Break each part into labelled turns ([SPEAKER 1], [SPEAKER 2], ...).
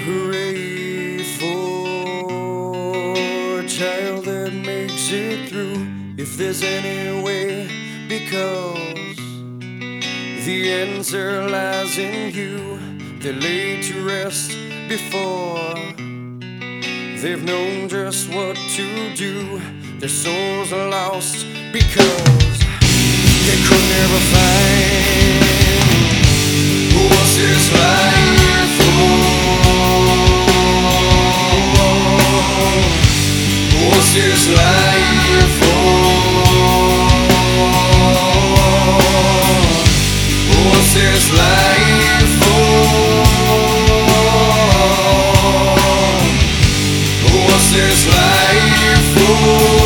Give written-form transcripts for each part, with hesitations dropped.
[SPEAKER 1] Hooray for a child that makes it through, if there's any way, because the answer lies in you. They're laid to rest before they've known just what to do. Their souls are lost because they could never find what's this life for. What's this life for? What's this life for? What's this life for?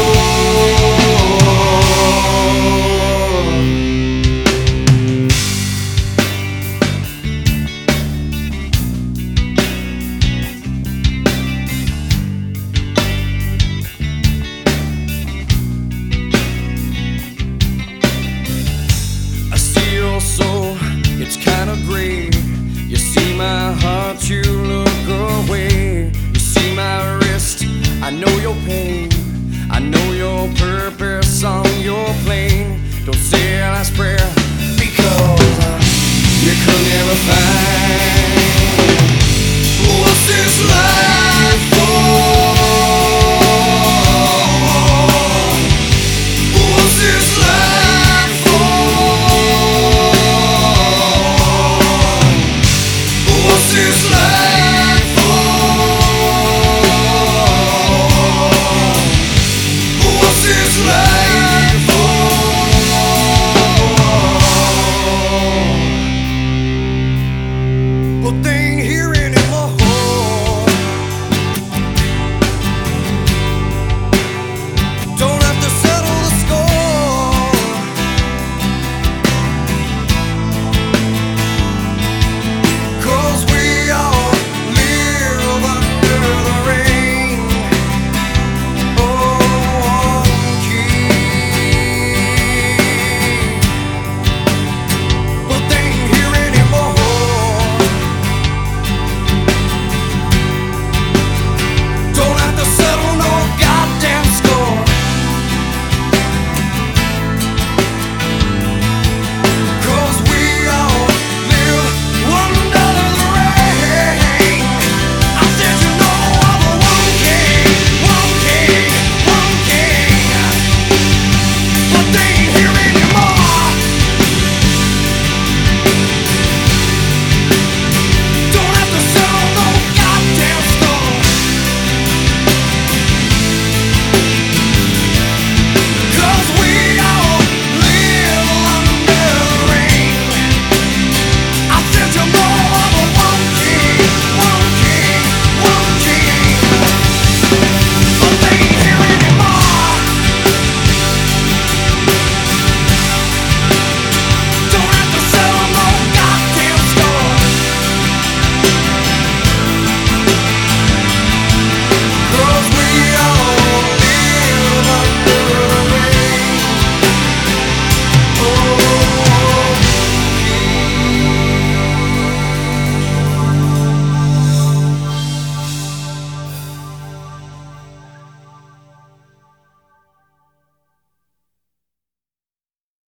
[SPEAKER 1] Soul, it's kinda gray. You see my heart, you look away. You see my wrist, I know your pain. I know your purpose on your plane. Don't say